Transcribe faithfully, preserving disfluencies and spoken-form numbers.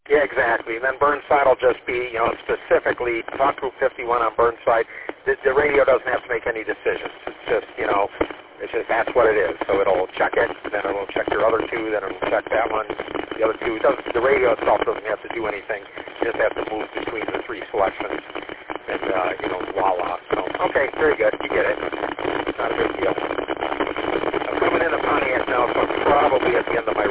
Yeah, exactly. And then Burnside will just be, you know, specifically, talk Group fifty-one on Burnside. The, the radio doesn't have to make any decisions. It's just, you know, it's just that's what it is. So it'll check it, then it'll check your other two, then it'll check that one, the other two. It doesn't, the radio itself doesn't have to do anything. It just has to move between the three selections. And, uh, you know, voila. So, okay, very good. You get it. Not a big deal. I'm coming into Pontiac now, so I'm probably at the end of my